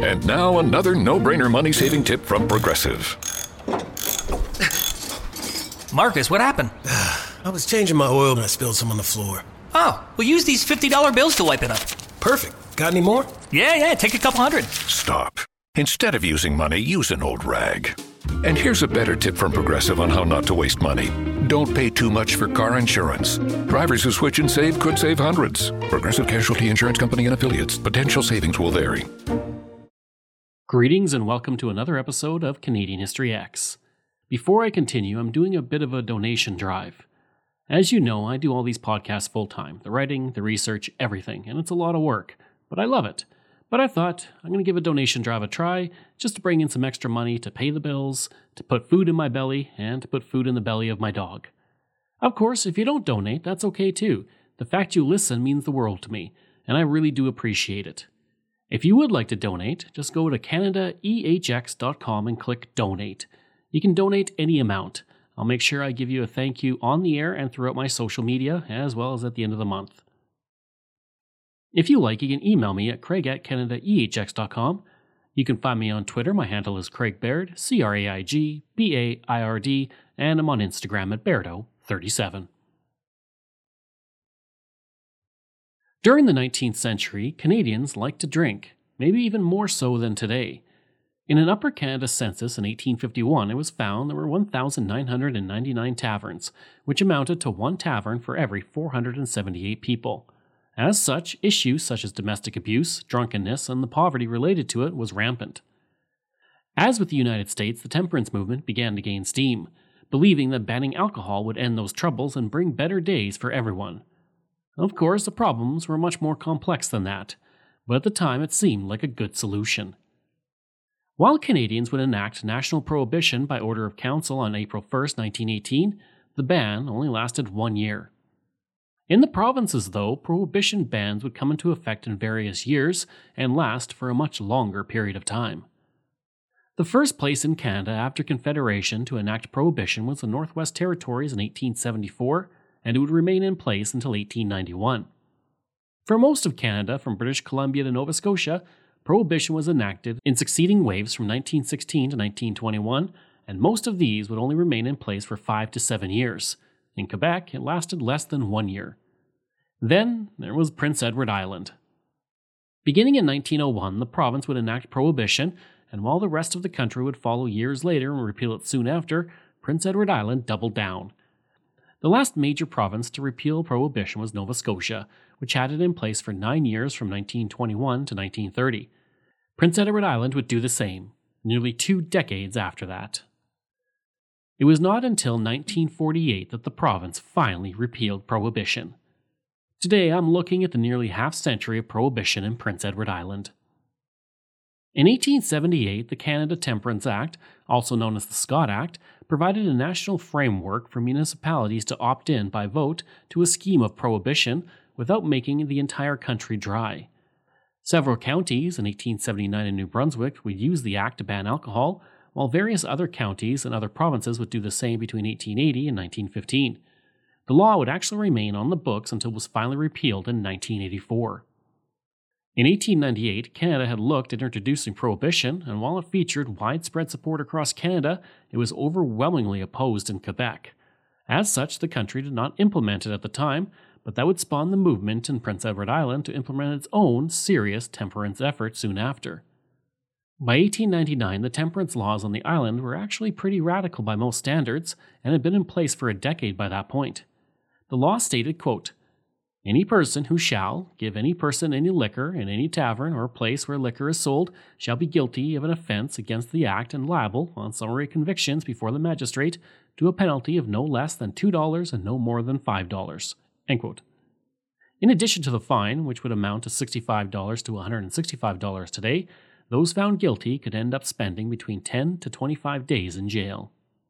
And now another no-brainer money-saving tip from Progressive. Marcus, what happened? I was changing my oil and I spilled some on the floor. Oh, we'll use these $50 bills to wipe it up. Perfect. Got any more? Yeah, take a couple hundred. Stop. Instead of using money, use an old rag. And here's a better tip from Progressive on how not to waste money. Don't pay too much for car insurance. Drivers who switch and save could save hundreds. Progressive Casualty Insurance Company and Affiliates. Potential savings will vary. Greetings and welcome to another episode of Canadian History X. Before I continue, I'm doing a bit of a donation drive. As you know, I do all these podcasts full-time. The writing, the research, everything. And it's a lot of work. But I love it. But I thought, I'm going to give a donation drive a try, just to bring in some extra money to pay the bills, to put food in my belly, and to put food in the belly of my dog. Of course, if you don't donate, that's okay too. The fact you listen means the world to me, and I really do appreciate it. If you would like to donate, just go to CanadaEHX.com and click Donate. You can donate any amount. I'll make sure I give you a thank you on the air and throughout my social media, as well as at the end of the month. If you like, you can email me at craig@CanadaEHX.com. You can find me on Twitter. My handle is Craig Baird, CraigBaird, and I'm on Instagram at Bairdo37. During the 19th century, Canadians liked to drink, maybe even more so than today. In an Upper Canada census in 1851, it was found there were 1,999 taverns, which amounted to one tavern for every 478 people. As such, issues such as domestic abuse, drunkenness, and the poverty related to it was rampant. As with the United States, the temperance movement began to gain steam, believing that banning alcohol would end those troubles and bring better days for everyone. Of course, the problems were much more complex than that, but at the time it seemed like a good solution. While Canadians would enact national prohibition by order of council on April 1, 1918, the ban only lasted 1 year. In the provinces, though, prohibition bans would come into effect in various years and last for a much longer period of time. The first place in Canada after Confederation to enact prohibition was the Northwest Territories in 1874, and it would remain in place until 1891. For most of Canada, from British Columbia to Nova Scotia, prohibition was enacted in succeeding waves from 1916 to 1921, and most of these would only remain in place for 5 to 7 years. In Quebec, it lasted less than 1 year. Then, there was Prince Edward Island. Beginning in 1901, the province would enact prohibition, and while the rest of the country would follow years later and repeal it soon after, Prince Edward Island doubled down. The last major province to repeal prohibition was Nova Scotia, which had it in place for 9 years from 1921 to 1930. Prince Edward Island would do the same, nearly 2 decades after that. It was not until 1948 that the province finally repealed prohibition. Today I'm looking at the nearly half-century of prohibition in Prince Edward Island. In 1878, the Canada Temperance Act, also known as the Scott Act, provided a national framework for municipalities to opt in by vote to a scheme of prohibition without making the entire country dry. Several counties in 1879 in New Brunswick would use the act to ban alcohol, while various other counties and other provinces would do the same between 1880 and 1915. The law would actually remain on the books until it was finally repealed in 1984. In 1898, Canada had looked at introducing prohibition, and while it featured widespread support across Canada, it was overwhelmingly opposed in Quebec. As such, the country did not implement it at the time, but that would spawn the movement in Prince Edward Island to implement its own serious temperance effort soon after. By 1899, the temperance laws on the island were actually pretty radical by most standards and had been in place for a decade by that point. The law stated, quote, "Any person who shall give any person any liquor in any tavern or place where liquor is sold shall be guilty of an offense against the act and liable, on summary convictions before the magistrate, to a penalty of no less than $2 and no more than $5. End quote. In addition to the fine, which would amount to $65 to $165 today, those found guilty could end up spending between 10 to 25 days in jail.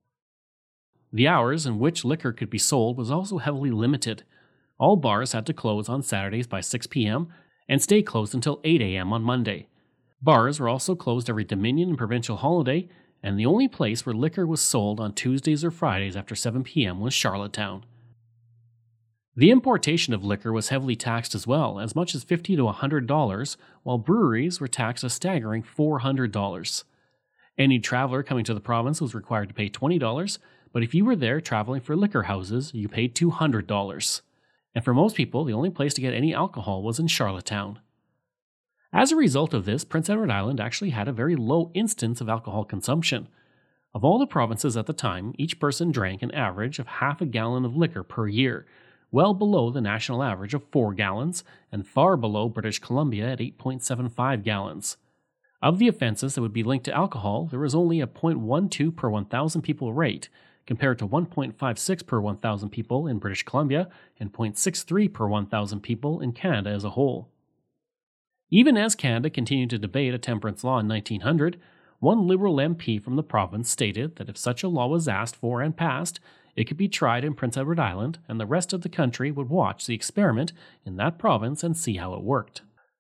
The hours in which liquor could be sold was also heavily limited. All bars had to close on Saturdays by 6 p.m. and stay closed until 8 a.m. on Monday. Bars were also closed every Dominion and provincial holiday, and the only place where liquor was sold on Tuesdays or Fridays after 7 p.m. was Charlottetown. The importation of liquor was heavily taxed as well, as much as $50 to $100, while breweries were taxed a staggering $400. Any traveler coming to the province was required to pay $20, but if you were there traveling for liquor houses, you paid $200. And for most people, the only place to get any alcohol was in Charlottetown. As a result of this, Prince Edward Island actually had a very low instance of alcohol consumption. Of all the provinces at the time, each person drank an average of half a gallon of liquor per year, well below the national average of 4 gallons, and far below British Columbia at 8.75 gallons. Of the offenses that would be linked to alcohol, there was only a 0.12 per 1,000 people rate, compared to 1.56 per 1,000 people in British Columbia and 0.63 per 1,000 people in Canada as a whole. Even as Canada continued to debate a temperance law in 1900, one Liberal MP from the province stated that if such a law was asked for and passed, it could be tried in Prince Edward Island, and the rest of the country would watch the experiment in that province and see how it worked.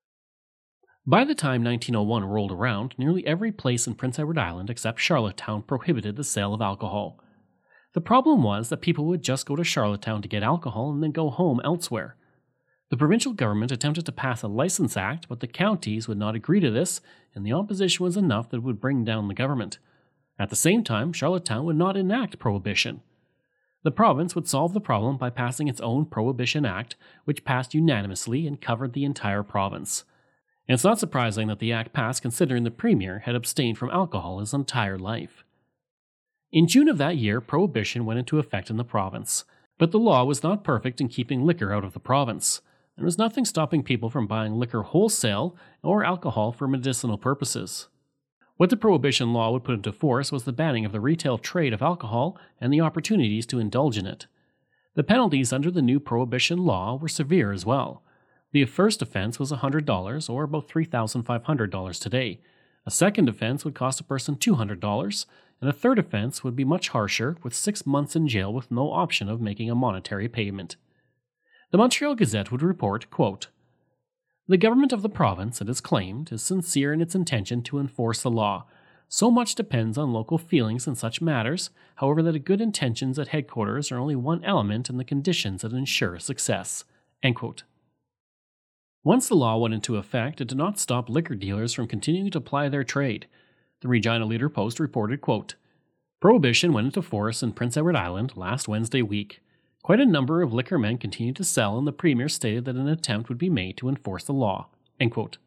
By the time 1901 rolled around, nearly every place in Prince Edward Island except Charlottetown prohibited the sale of alcohol. The problem was that people would just go to Charlottetown to get alcohol and then go home elsewhere. The provincial government attempted to pass a license act, but the counties would not agree to this, and the opposition was enough that it would bring down the government. At the same time, Charlottetown would not enact prohibition. The province would solve the problem by passing its own Prohibition Act, which passed unanimously and covered the entire province. And it's not surprising that the act passed considering the Premier had abstained from alcohol his entire life. In June of that year, Prohibition went into effect in the province, but the law was not perfect in keeping liquor out of the province. There was nothing stopping people from buying liquor wholesale or alcohol for medicinal purposes. What the Prohibition law would put into force was the banning of the retail trade of alcohol and the opportunities to indulge in it. The penalties under the new Prohibition law were severe as well. The first offense was $100, or about $3,500 today. A second offense would cost a person $200, and a third offense would be much harsher, with 6 months in jail with no option of making a monetary payment. The Montreal Gazette would report, quote, "The government of the province, it is claimed, is sincere in its intention to enforce the law. So much depends on local feelings in such matters, however, that good intentions at headquarters are only one element in the conditions that ensure success." End quote. Once the law went into effect, it did not stop liquor dealers from continuing to ply their trade. The Regina Leader-Post reported, quote, "Prohibition went into force in Prince Edward Island last Wednesday week. Quite a number of liquor men continued to sell, and the Premier stated that an attempt would be made to enforce the law." End quote.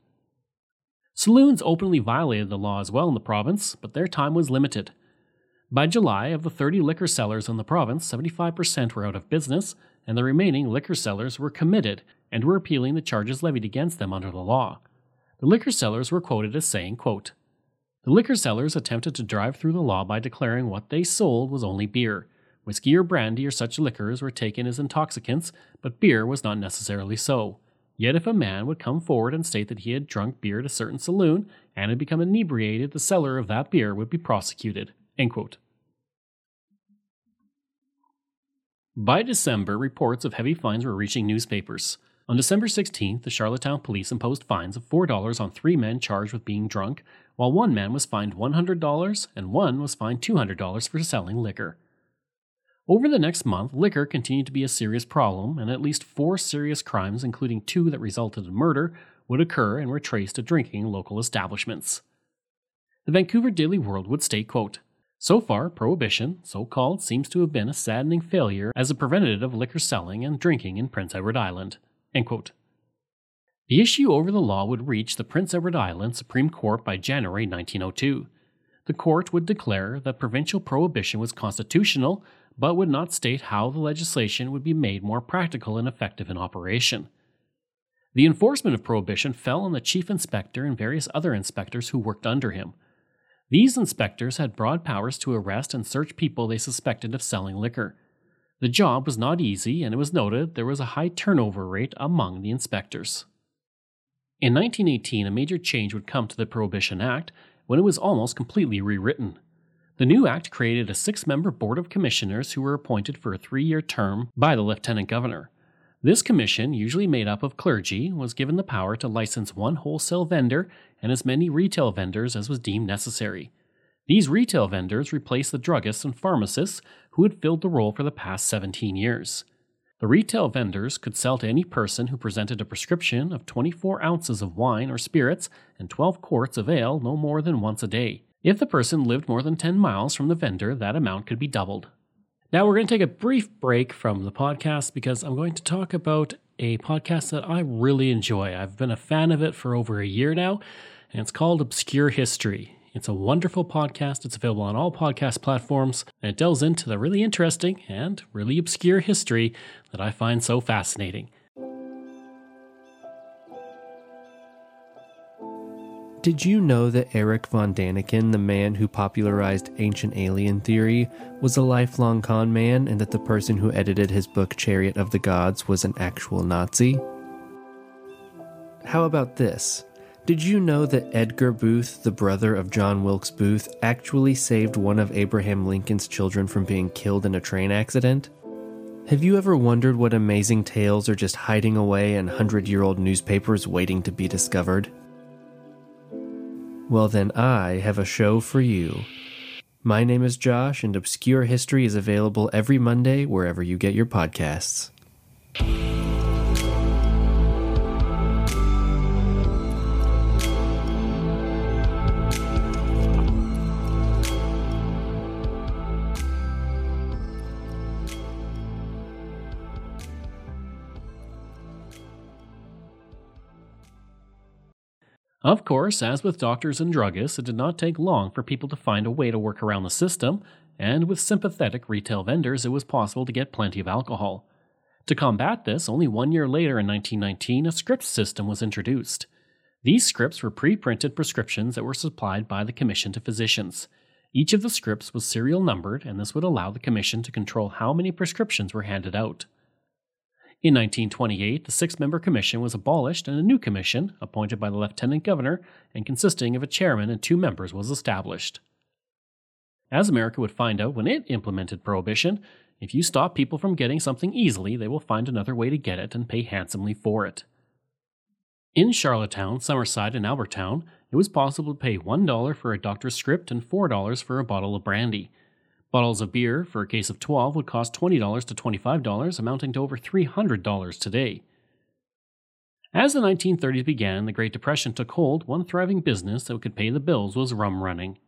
Saloons openly violated the law as well in the province, but their time was limited. By July, of the 30 liquor sellers in the province, 75% were out of business, and the remaining liquor sellers were committed and were appealing the charges levied against them under the law. The liquor sellers were quoted as saying, quote, "The liquor sellers attempted to drive through the law by declaring what they sold was only beer. Whiskey or brandy or such liquors were taken as intoxicants, but beer was not necessarily so. Yet if a man would come forward and state that he had drunk beer at a certain saloon and had become inebriated, the seller of that beer would be prosecuted." End quote. By December, reports of heavy fines were reaching newspapers. On December 16th, the Charlottetown police imposed fines of $4 on 3 men charged with being drunk, while one man was fined $100 and one was fined $200 for selling liquor. Over the next month, liquor continued to be a serious problem, and at least 4 serious crimes, including 2 that resulted in murder, would occur and were traced to drinking in local establishments. The Vancouver Daily World would state, quote, "So far, Prohibition, so-called, seems to have been a saddening failure as a preventative of liquor selling and drinking in Prince Edward Island." End quote. The issue over the law would reach the Prince Edward Island Supreme Court by January 1902. The court would declare that provincial prohibition was constitutional, but would not state how the legislation would be made more practical and effective in operation. The enforcement of prohibition fell on the chief inspector and various other inspectors who worked under him. These inspectors had broad powers to arrest and search people they suspected of selling liquor. The job was not easy, and it was noted there was a high turnover rate among the inspectors. In 1918, a major change would come to the Prohibition Act when it was almost completely rewritten. The new act created a 6-member board of commissioners who were appointed for a 3-year term by the lieutenant governor. This commission, usually made up of clergy, was given the power to license 1 wholesale vendor and as many retail vendors as was deemed necessary. These retail vendors replaced the druggists and pharmacists who had filled the role for the past 17 years. The retail vendors could sell to any person who presented a prescription of 24 ounces of wine or spirits and 12 quarts of ale no more than once a day. If the person lived more than 10 miles from the vendor, that amount could be doubled. Now we're going to take a brief break from the podcast because I'm going to talk about a podcast that I really enjoy. I've been a fan of it for over a year now, and it's called Obscure History. It's a wonderful podcast. It's available on all podcast platforms, and it delves into the really interesting and really obscure history that I find so fascinating. Did you know that Erich von Däniken, the man who popularized ancient alien theory, was a lifelong con man, and that the person who edited his book Chariot of the Gods was an actual Nazi? How about this? Did you know that Edgar Booth, the brother of John Wilkes Booth, actually saved one of Abraham Lincoln's children from being killed in a train accident? Have you ever wondered what amazing tales are just hiding away in 100-year-old newspapers waiting to be discovered? Well then, I have a show for you. My name is Josh, and Obscure History is available every Monday wherever you get your podcasts. Of course, as with doctors and druggists, it did not take long for people to find a way to work around the system, and with sympathetic retail vendors, it was possible to get plenty of alcohol. To combat this, only 1 year later in 1919, a script system was introduced. These scripts were pre-printed prescriptions that were supplied by the commission to physicians. Each of the scripts was serial numbered, and this would allow the commission to control how many prescriptions were handed out. In 1928, the 6-member commission was abolished and a new commission, appointed by the lieutenant governor and consisting of a chairman and 2 members, was established. As America would find out when it implemented prohibition, if you stop people from getting something easily, they will find another way to get it and pay handsomely for it. In Charlottetown, Summerside, and Albertown, it was possible to pay $1 for a doctor's script and $4 for a bottle of brandy. Bottles of beer for a case of 12 would cost $20 to $25, amounting to over $300 today. As the 1930s began, the Great Depression took hold. One thriving business that could pay the bills was rum running.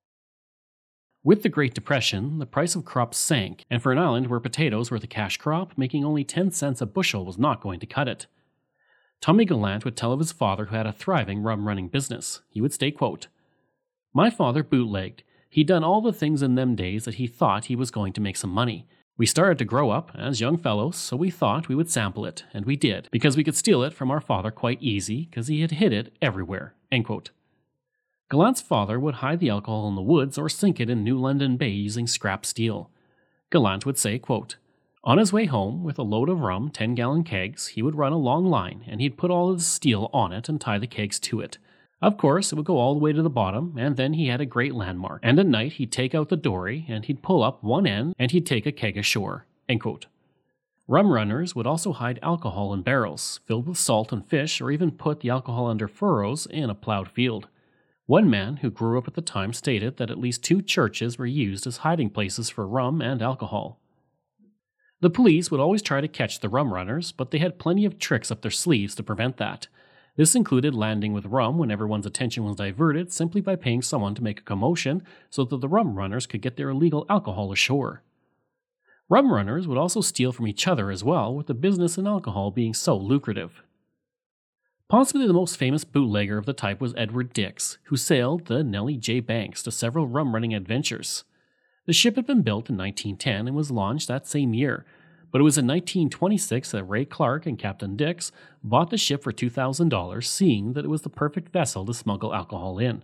With the Great Depression, the price of crops sank, and for an island where potatoes were the cash crop, making only 10 cents a bushel was not going to cut it. Tommy Gallant would tell of his father who had a thriving rum-running business. He would state, quote, "My father bootlegged. He'd done all the things in them days that he thought he was going to make some money. We started to grow up as young fellows, so we thought we would sample it, and we did, because we could steal it from our father quite easy, because he had hid it everywhere." End quote. Gallant's father would hide the alcohol in the woods or sink it in New London Bay using scrap steel. Gallant would say, quote, "On his way home, with a load of rum, 10-gallon kegs, he would run a long line, and he'd put all of the steel on it and tie the kegs to it. Of course, it would go all the way to the bottom, and then he had a great landmark. And at night, he'd take out the dory, and he'd pull up one end, and he'd take a keg ashore." End quote. Rum runners would also hide alcohol in barrels, filled with salt and fish, or even put the alcohol under furrows in a plowed field. One man who grew up at the time stated that at least 2 churches were used as hiding places for rum and alcohol. The police would always try to catch the rum runners, but they had plenty of tricks up their sleeves to prevent that. This included landing with rum when everyone's attention was diverted simply by paying someone to make a commotion so that the rum runners could get their illegal alcohol ashore. Rum runners would also steal from each other as well, with the business in alcohol being so lucrative. Possibly the most famous bootlegger of the type was Edward Dix, who sailed the Nellie J. Banks to several rum-running adventures. The ship had been built in 1910 and was launched that same year, but it was in 1926 that Ray Clark and Captain Dix bought the ship for $2,000, seeing that it was the perfect vessel to smuggle alcohol in.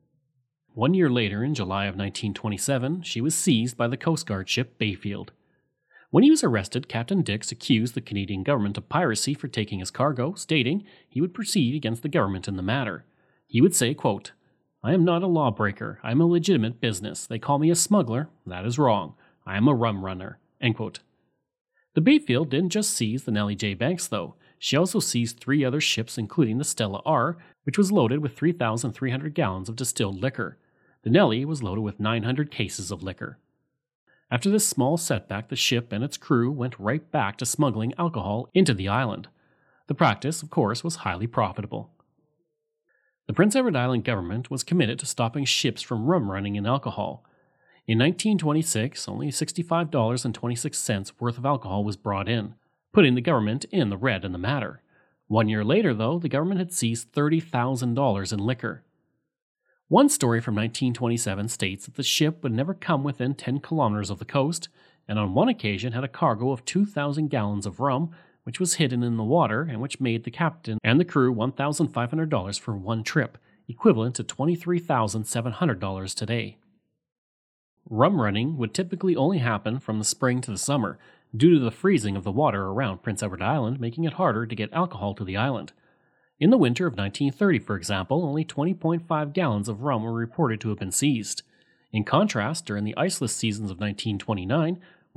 1 year later, in July of 1927, she was seized by the Coast Guard ship Bayfield. When he was arrested, Captain Dix accused the Canadian government of piracy for taking his cargo, stating he would proceed against the government in the matter. He would say, quote, "I am not a lawbreaker. I am a legitimate business. They call me a smuggler. That is wrong. I am a rum runner." End quote. The Bayfield didn't just seize the Nellie J. Banks, though. She also seized 3 other ships, including the Stella R, which was loaded with 3,300 gallons of distilled liquor. The Nellie was loaded with 900 cases of liquor. After this small setback, the ship and its crew went right back to smuggling alcohol into the island. The practice, of course, was highly profitable. The Prince Edward Island government was committed to stopping ships from rum running in alcohol. In 1926, only $65.26 worth of alcohol was brought in, putting the government in the red in the matter. 1 year later, though, the government had seized $30,000 in liquor. One story from 1927 states that the ship would never come within 10 kilometers of the coast, and on one occasion had a cargo of 2,000 gallons of rum, which was hidden in the water and which made the captain and the crew $1,500 for one trip, equivalent to $23,700 today. Rum running would typically only happen from the spring to the summer, due to the freezing of the water around Prince Edward Island making it harder to get alcohol to the island. In the winter of 1930, for example, only 20.5 gallons of rum were reported to have been seized. In contrast, during the iceless seasons of 1929,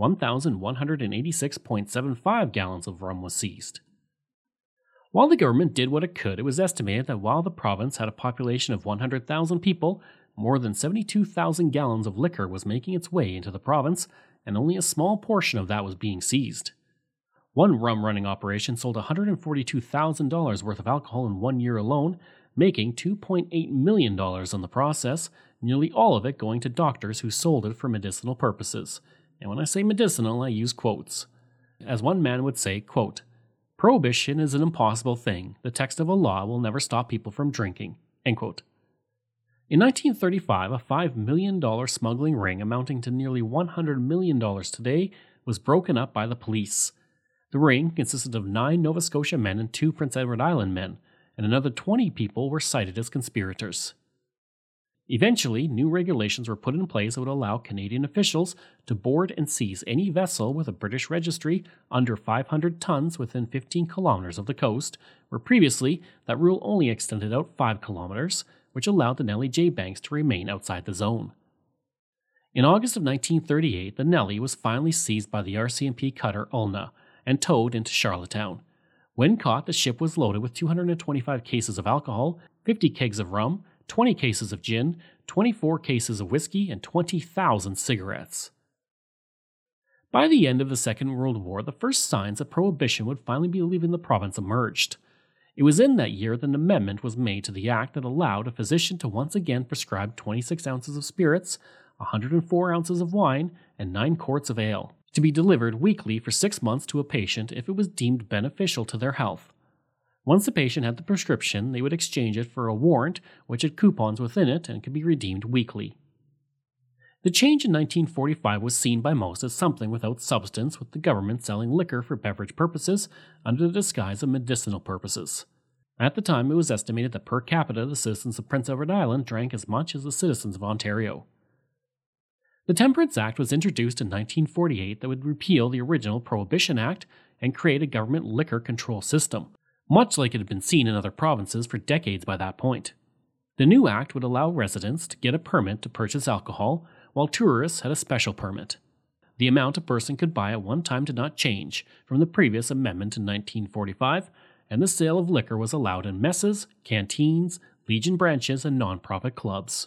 1,186.75 gallons of rum was seized. While the government did what it could, it was estimated that while the province had a population of 100,000 people, more than 72,000 gallons of liquor was making its way into the province, and only a small portion of that was being seized. One rum-running operation sold $142,000 worth of alcohol in 1 year alone, making $2.8 million in the process, nearly all of it going to doctors who sold it for medicinal purposes. And when I say medicinal, I use quotes. As one man would say, quote, "Prohibition is an impossible thing. The text of a law will never stop people from drinking." End quote. In 1935, a $5 million smuggling ring amounting to nearly $100 million today was broken up by the police. The ring consisted of 9 Nova Scotia men and 2 Prince Edward Island men, and another 20 people were cited as conspirators. Eventually, new regulations were put in place that would allow Canadian officials to board and seize any vessel with a British registry under 500 tons within 15 kilometers of the coast, where previously that rule only extended out 5 kilometers, which allowed the Nellie J. Banks to remain outside the zone. In August of 1938, the Nellie was finally seized by the RCMP cutter Ulna and towed into Charlottetown. When caught, the ship was loaded with 225 cases of alcohol, 50 kegs of rum, 20 cases of gin, 24 cases of whiskey, and 20,000 cigarettes. By the end of the Second World War, the first signs that prohibition would finally be leaving the province emerged. It was in that year that an amendment was made to the act that allowed a physician to once again prescribe 26 ounces of spirits, 104 ounces of wine, and 9 quarts of ale, to be delivered weekly for 6 months to a patient if it was deemed beneficial to their health. Once the patient had the prescription, they would exchange it for a warrant which had coupons within it and could be redeemed weekly. The change in 1945 was seen by most as something without substance, with the government selling liquor for beverage purposes under the disguise of medicinal purposes. At the time, it was estimated that per capita the citizens of Prince Edward Island drank as much as the citizens of Ontario. The Temperance Act was introduced in 1948 that would repeal the original Prohibition Act and create a government liquor control system, much like it had been seen in other provinces for decades by that point. The new act would allow residents to get a permit to purchase alcohol, while tourists had a special permit. The amount a person could buy at one time did not change from the previous amendment in 1945, and the sale of liquor was allowed in messes, canteens, Legion branches, and non-profit clubs.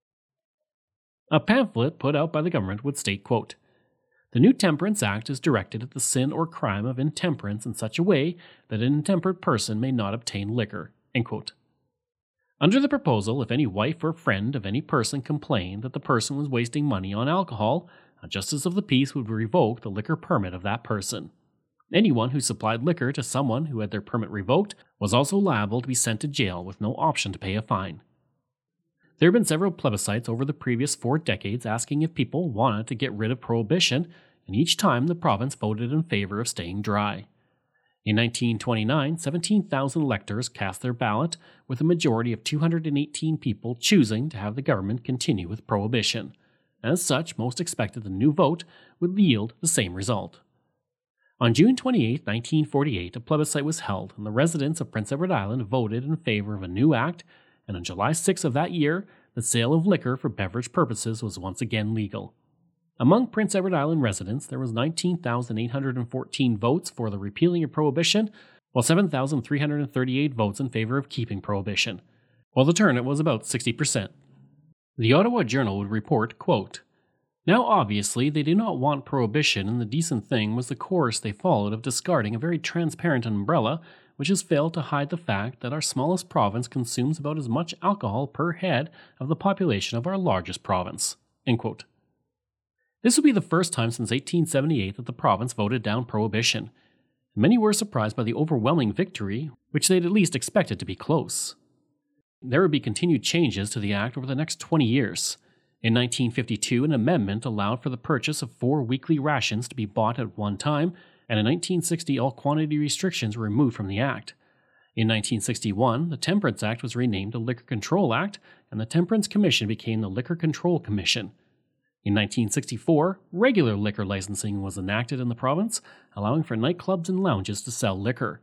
A pamphlet put out by the government would state, quote, "The new Temperance Act is directed at the sin or crime of intemperance in such a way that an intemperate person may not obtain liquor." End quote. Under the proposal, if any wife or friend of any person complained that the person was wasting money on alcohol, a justice of the peace would revoke the liquor permit of that person. Anyone who supplied liquor to someone who had their permit revoked was also liable to be sent to jail with no option to pay a fine. There have been several plebiscites over the previous 4 decades asking if people wanted to get rid of prohibition, and each time the province voted in favor of staying dry. In 1929, 17,000 electors cast their ballot, with a majority of 218 people choosing to have the government continue with prohibition. As such, most expected the new vote would yield the same result. On June 28, 1948, a plebiscite was held, and the residents of Prince Edward Island voted in favor of a new act, and on July 6 of that year, the sale of liquor for beverage purposes was once again legal. Among Prince Edward Island residents, there was 19,814 votes for the repealing of prohibition, while 7,338 votes in favor of keeping prohibition, while the turnout was about 60%. The Ottawa Journal would report, quote, Now, obviously, they did not want prohibition, and the decent thing was the course they followed of discarding a very transparent umbrella, which has failed to hide the fact that our smallest province consumes about as much alcohol per head of the population of our largest province. End quote. This would be the first time since 1878 that the province voted down prohibition. Many were surprised by the overwhelming victory, which they'd at least expected to be close. There would be continued changes to the Act over the next 20 years. In 1952, an amendment allowed for the purchase of 4 weekly rations to be bought at one time, and in 1960 all quantity restrictions were removed from the Act. In 1961, the Temperance Act was renamed the Liquor Control Act, and the Temperance Commission became the Liquor Control Commission. In 1964, regular liquor licensing was enacted in the province, allowing for nightclubs and lounges to sell liquor.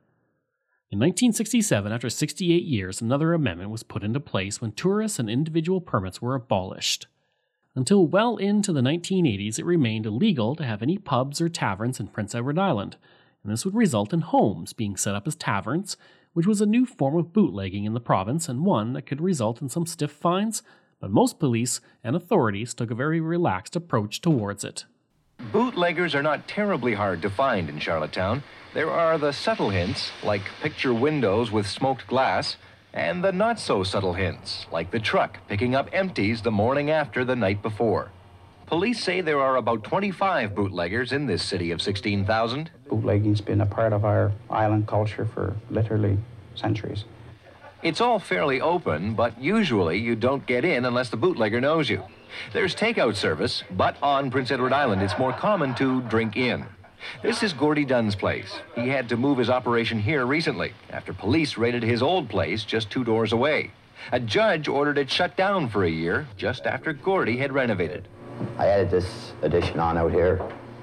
In 1967, after 68 years, another amendment was put into place when tourist and individual permits were abolished. Until well into the 1980s, it remained illegal to have any pubs or taverns in Prince Edward Island, and this would result in homes being set up as taverns, which was a new form of bootlegging in the province and one that could result in some stiff fines, but most police and authorities took a very relaxed approach towards it. Bootleggers are not terribly hard to find in Charlottetown. There are the subtle hints, like picture windows with smoked glass, and the not-so-subtle hints, like the truck picking up empties the morning after the night before. Police say there are about 25 bootleggers in this city of 16,000. Bootlegging's been a part of our island culture for literally centuries. It's all fairly open, but usually you don't get in unless the bootlegger knows you. There's takeout service, but on Prince Edward Island it's more common to drink in. This is Gordy Dunn's place. He had to move his operation here recently after police raided his old place just 2 doors away. A judge ordered it shut down for a year just after Gordy had renovated. I added this addition on out here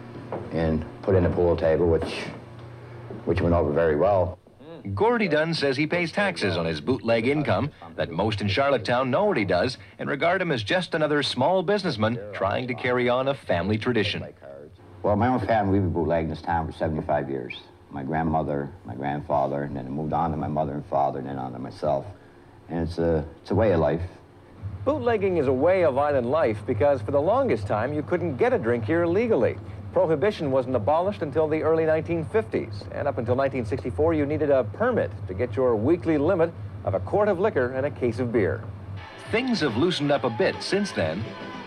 and put in a pool table, which went over very well. Gordy Dunn says he pays taxes on his bootleg income, that most in Charlottetown know what he does and regard him as just another small businessman trying to carry on a family tradition. Well, my own family, we've been bootlegging this town for 75 years. My grandmother, my grandfather, and then it moved on to my mother and father, and then on to myself. And it's a way of life. Bootlegging is a way of island life because for the longest time you couldn't get a drink here legally. Prohibition wasn't abolished until the early 1950s, and up until 1964 you needed a permit to get your weekly limit of a quart of liquor and a case of beer. Things have loosened up a bit since then.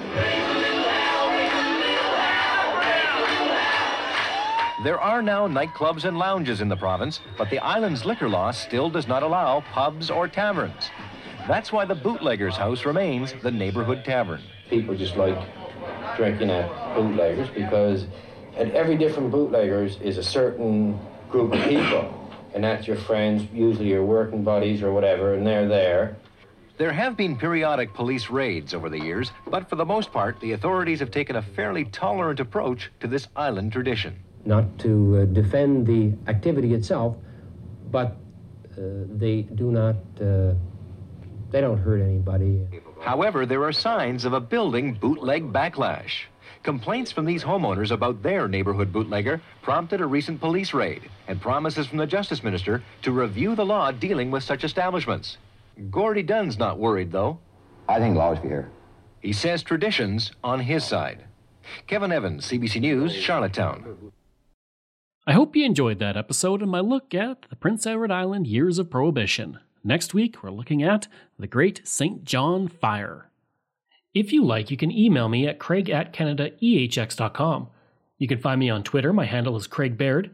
There are now nightclubs and lounges in the province, but the island's liquor law still does not allow pubs or taverns. That's why the bootlegger's house remains the neighborhood tavern. People just like drinking at bootleggers because at every different bootleggers is a certain group of people, and that's your friends, usually your working buddies or whatever, and they're there. There have been periodic police raids over the years, but for the most part, the authorities have taken a fairly tolerant approach to this island tradition. Not to defend the activity itself, but they do not, they don't hurt anybody. However, there are signs of a building bootleg backlash. Complaints from these homeowners about their neighborhood bootlegger prompted a recent police raid and promises from the Justice Minister to review the law dealing with such establishments. Gordy Dunn's not worried, though. I think laws be here. He says tradition's on his side. Kevin Evans, CBC News, Charlottetown. I hope you enjoyed that episode and my look at the Prince Edward Island years of Prohibition. Next week, we're looking at the Great St. John Fire. If you like, you can email me at craig@canadaehx.com. You can find me on Twitter. My handle is Craig Baird,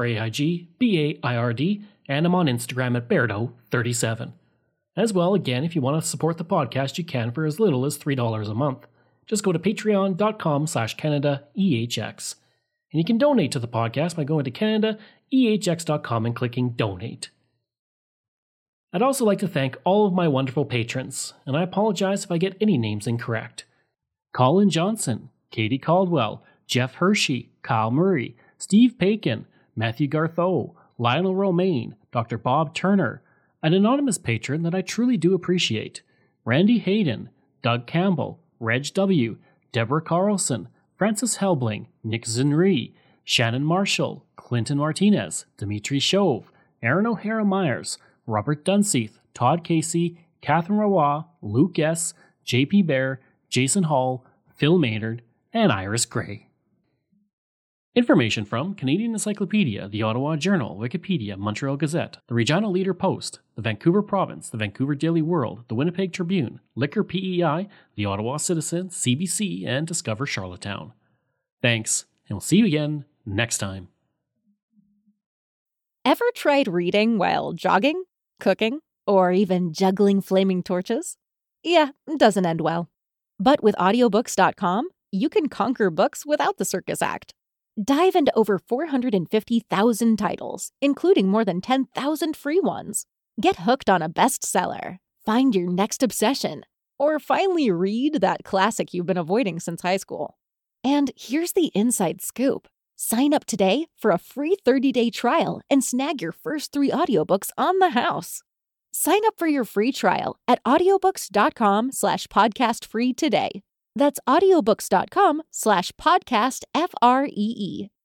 CraigBaird, and I'm on Instagram at Bairdo37. As well, again, if you want to support the podcast, you can for as little as $3 a month. Just go to patreon.com/CanadaEHX. And you can donate to the podcast by going to CanadaEHX.com and clicking Donate. I'd also like to thank all of my wonderful patrons, and I apologize if I get any names incorrect. Colin Johnson, Katie Caldwell, Jeff Hershey, Kyle Murray, Steve Pakin, Matthew Gartho, Lionel Romaine, Dr. Bob Turner, an anonymous patron that I truly do appreciate, Randy Hayden, Doug Campbell, Reg W., Deborah Carlson, Francis Helbling, Nick Zinri, Shannon Marshall, Clinton Martinez, Dimitri Chauve, Aaron O'Hara Myers, Robert Dunseith, Todd Casey, Catherine Roy, Luke S., JP Bear, Jason Hall, Phil Maynard, and Iris Gray. Information from Canadian Encyclopedia, the Ottawa Journal, Wikipedia, Montreal Gazette, the Regina Leader Post, the Vancouver Province, the Vancouver Daily World, the Winnipeg Tribune, Liquor PEI, the Ottawa Citizen, CBC, and Discover Charlottetown. Thanks, and we'll see you again next time. Ever tried reading while jogging, cooking, or even juggling flaming torches? Yeah, it doesn't end well. But with audiobooks.com, you can conquer books without the circus act. Dive into over 450,000 titles, including more than 10,000 free ones. Get hooked on a bestseller, find your next obsession, or finally read that classic you've been avoiding since high school. And here's the inside scoop. Sign up today for a free 30-day trial and snag your first 3 audiobooks on the house. Sign up for your free trial at audiobooks.com/podcastfree today. That's audiobooks.com/podcastfree.